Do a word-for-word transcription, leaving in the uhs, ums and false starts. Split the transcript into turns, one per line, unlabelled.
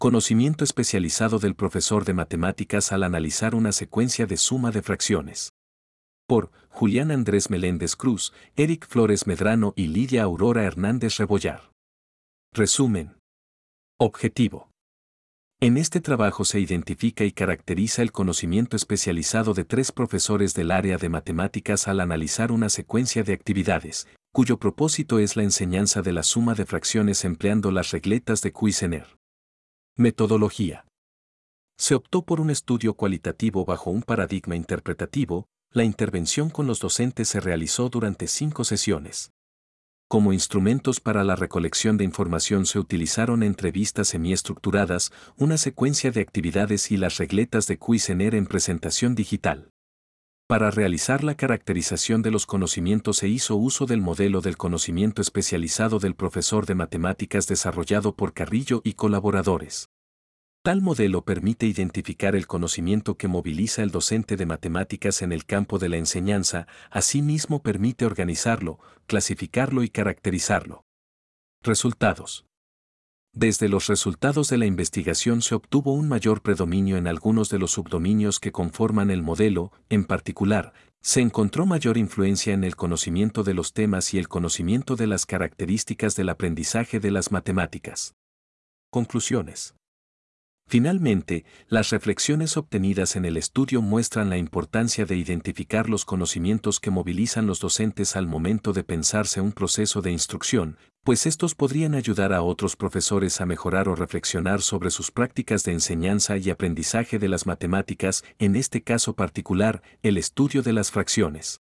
Conocimiento especializado del profesor de matemáticas al analizar una secuencia de suma de fracciones. Por Julián Andrés Meléndez Cruz, Eric Flores Medrano y Lidia Aurora Hernández Rebollar. Resumen. Objetivo. En este trabajo se identifica y caracteriza el conocimiento especializado de tres profesores del área de matemáticas al analizar una secuencia de actividades, cuyo propósito es la enseñanza de la suma de fracciones empleando las regletas de Cuisener. Metodología. Se optó por un estudio cualitativo bajo un paradigma interpretativo. La intervención con los docentes se realizó durante cinco sesiones. Como instrumentos para la recolección de información se utilizaron entrevistas semiestructuradas, una secuencia de actividades y las regletas de Cuisener en presentación digital. Para realizar la caracterización de los conocimientos se hizo uso del modelo del conocimiento especializado del profesor de matemáticas desarrollado por Carrillo y colaboradores. Tal modelo permite identificar el conocimiento que moviliza el docente de matemáticas en el campo de la enseñanza, asimismo permite organizarlo, clasificarlo y caracterizarlo. Resultados. Desde los resultados de la investigación se obtuvo un mayor predominio en algunos de los subdominios que conforman el modelo, en particular, se encontró mayor influencia en el conocimiento de los temas y el conocimiento de las características del aprendizaje de las matemáticas. Conclusiones. Finalmente, las reflexiones obtenidas en el estudio muestran la importancia de identificar los conocimientos que movilizan los docentes al momento de pensarse un proceso de instrucción, pues estos podrían ayudar a otros profesores a mejorar o reflexionar sobre sus prácticas de enseñanza y aprendizaje de las matemáticas, en este caso particular, el estudio de las fracciones.